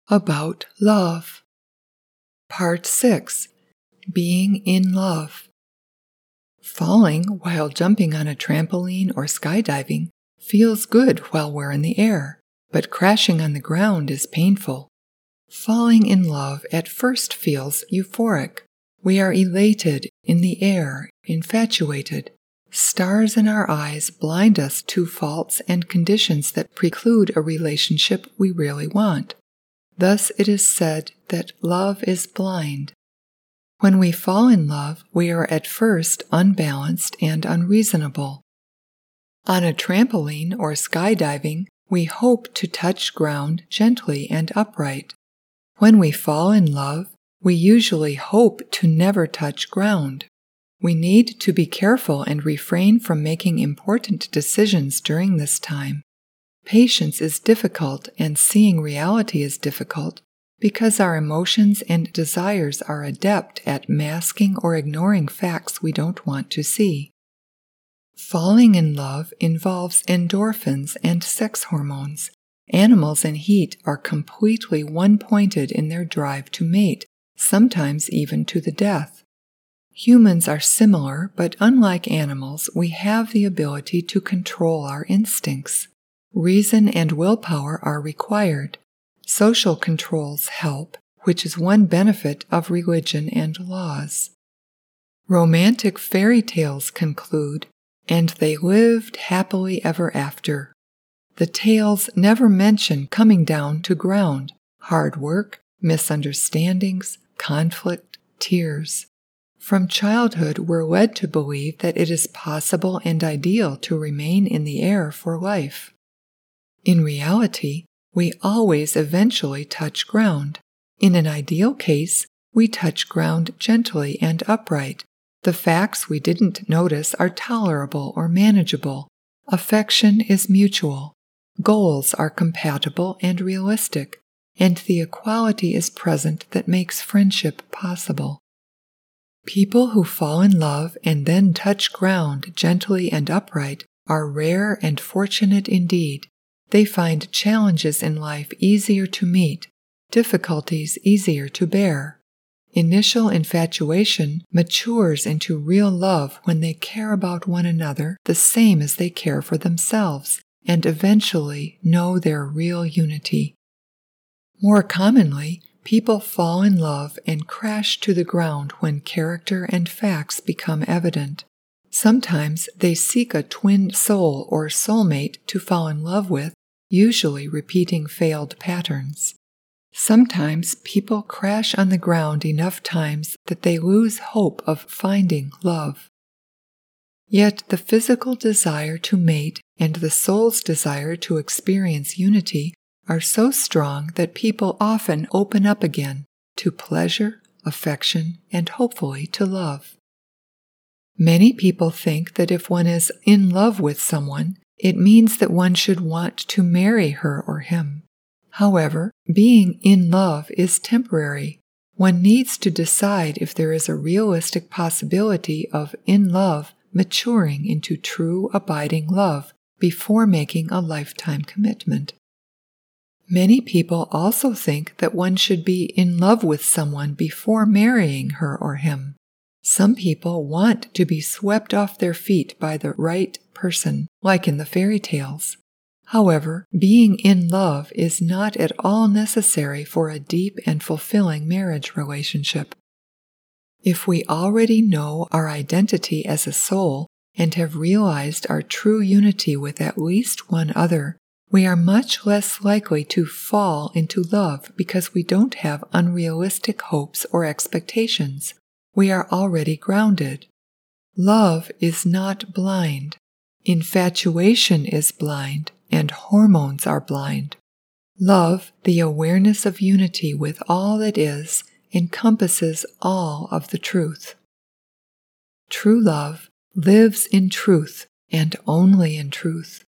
About love. Part 6. Being in love. Falling while jumping on a trampoline or skydiving feels good while we're in the air, but crashing on the ground is painful. Falling in love at first feels euphoric. We are elated, in the air, infatuated. Stars in our eyes blind us to faults and conditions that preclude a relationship we really want. Thus it is said that love is blind. When we fall in love, we are at first unbalanced and unreasonable. On a trampoline or skydiving, we hope to touch ground gently and upright. When we fall in love, we usually hope to never touch ground. We need to be careful and refrain from making important decisions during this time. Patience is difficult and seeing reality is difficult because our emotions and desires are adept at masking or ignoring facts we don't want to see. Falling in love involves endorphins and sex hormones. Animals in heat are completely one-pointed in their drive to mate, sometimes even to the death. Humans are similar, but unlike animals, we have the ability to control our instincts. Reason and willpower are required. Social controls help, which is one benefit of religion and laws. Romantic fairy tales conclude, "And they lived happily ever after." The tales never mention coming down to ground, hard work, misunderstandings, conflict, tears. From childhood, we're led to believe that it is possible and ideal to remain in the air for life. In reality, we always eventually touch ground. In an ideal case, we touch ground gently and upright. The facts we didn't notice are tolerable or manageable. Affection is mutual. Goals are compatible and realistic, and the equality is present that makes friendship possible. People who fall in love and then touch ground gently and upright are rare and fortunate indeed. They find challenges in life easier to meet, difficulties easier to bear. Initial infatuation matures into real love when they care about one another the same as they care for themselves, and eventually know their real unity. More commonly, people fall in love and crash to the ground when character and facts become evident. Sometimes they seek a twin soul or soulmate to fall in love with, usually repeating failed patterns. Sometimes people crash on the ground enough times that they lose hope of finding love. Yet the physical desire to mate and the soul's desire to experience unity are so strong that people often open up again to pleasure, affection, and hopefully to love. Many people think that if one is in love with someone, it means that one should want to marry her or him. However, being in love is temporary. One needs to decide if there is a realistic possibility of in love maturing into true abiding love before making a lifetime commitment. Many people also think that one should be in love with someone before marrying her or him. Some people want to be swept off their feet by the right person, like in the fairy tales. However, being in love is not at all necessary for a deep and fulfilling marriage relationship. If we already know our identity as a soul and have realized our true unity with at least one other, we are much less likely to fall into love because we don't have unrealistic hopes or expectations. We are already grounded. Love is not blind. Infatuation is blind, and hormones are blind. Love, the awareness of unity with all that is, encompasses all of the truth. True love lives in truth and only in truth.